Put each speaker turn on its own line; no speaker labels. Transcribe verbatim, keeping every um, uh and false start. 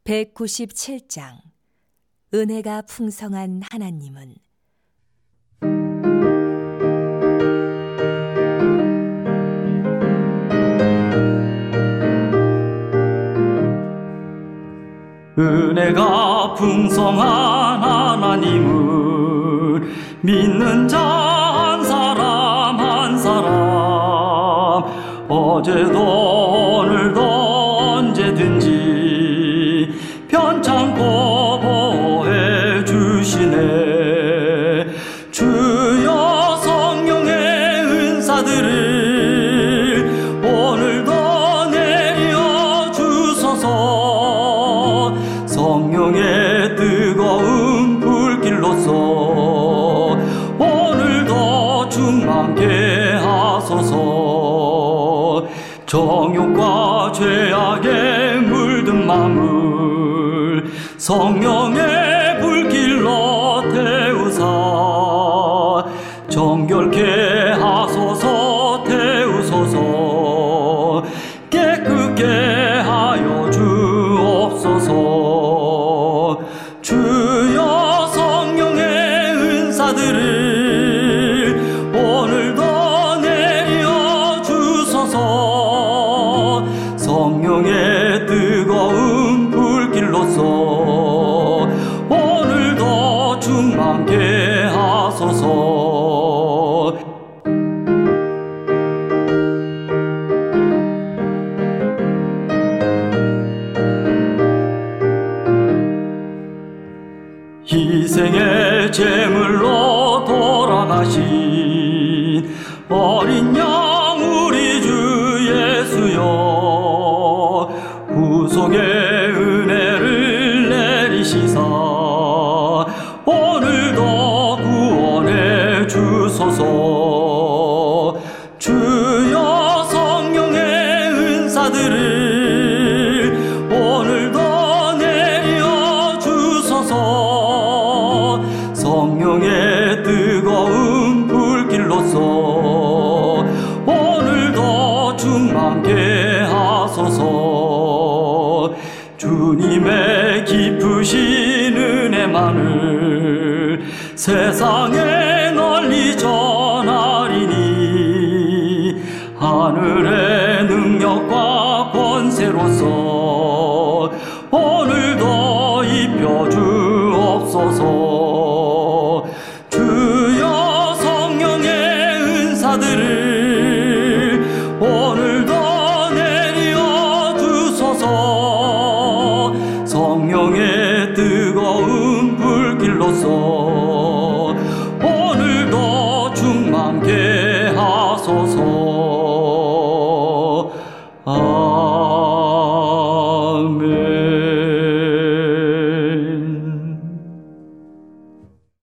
백구십칠 장 은혜가 풍성한 하나님은.
은혜가 풍성한 하나님은 믿는 자 한 사람 한 사람 어제도 오늘도 언제든지 편찮고 보호해 주시네. 주여 성령의 은사들을 오늘도 내려 주소서. 성령의 뜨거운 불길로서 오늘도 충만케 하소서. 정욕과 죄악에 물든 마음을 성령의 불길로 태우사 정결케 하소서. 태우소서. 깨끗게 하여 주옵소서. 주여 성령의 은사들을 오늘도 내려 주소서. 성령의 뜨거운 불길로서 오늘도 충만케 하소서. 희생의 제물로 돌아가신 어린 양 우리 주 예수여, 구속의 은혜를 내리시사 오늘도 구원해 주소서. 주여 성령의 은사들을 오늘도 내려 주소서. 성령의 뜨거운 불길로서 오늘도 충만케 하소서. 주님의 깊으신 은혜만을 세상에 널리 전하리니 하늘의 능력과 권세로서 오늘도 입혀 주옵소서. 주여 성령의 은사들을 오늘도 내려 주소서. 성령의 뜨거운 불길로서 오늘도 충만케 하소서. 아